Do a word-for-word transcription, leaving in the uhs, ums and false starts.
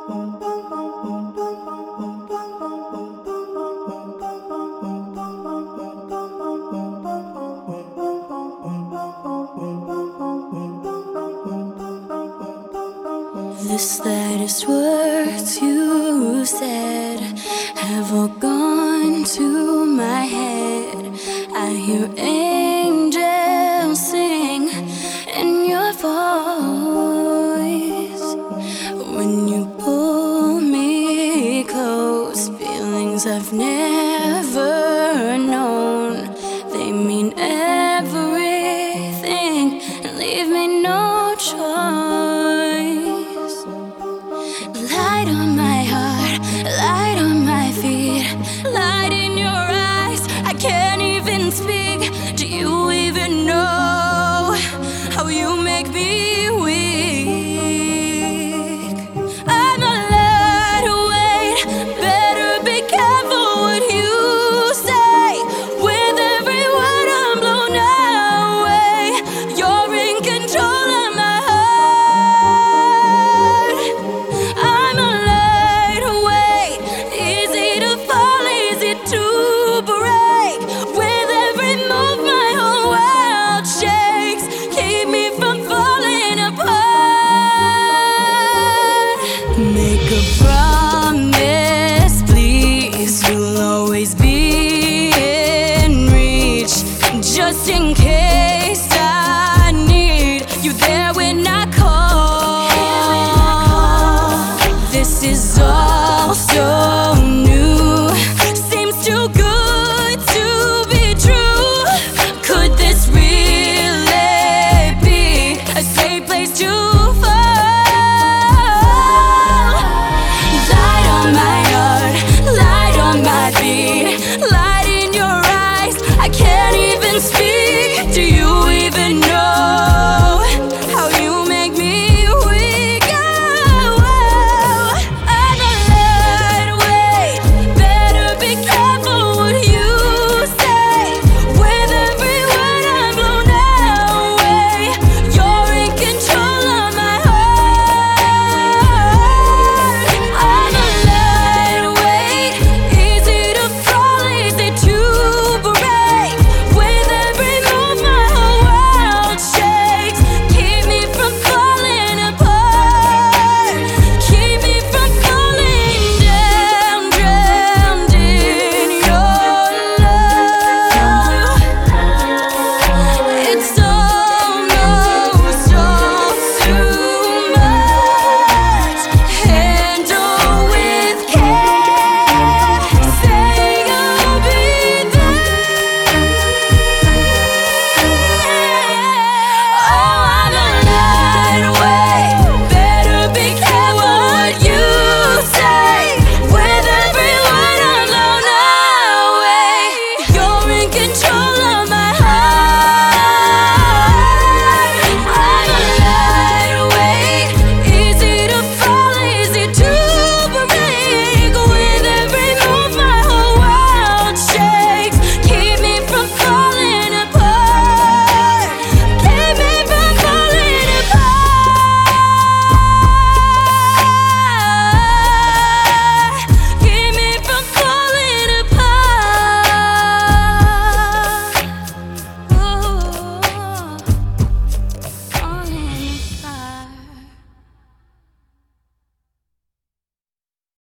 The slightest words you said have all gone to my head. I hear angels sing in your voice. When you pull me close, feelings I've never known, they mean everything and leave me no choice. Light on my heart, light on my feet, light in your eyes, I can't even speak. Do you even know how you make me weak? I'm a lightweight, better be careful what you say. With every word I'm blown away, you're in control of my heart. I'm a lightweight, easy to fall, easy to break. With every move my whole world shakes, keep me from falling apart. Make a promise, please, you'll always be in reach. Just in case I need you there when I call. This is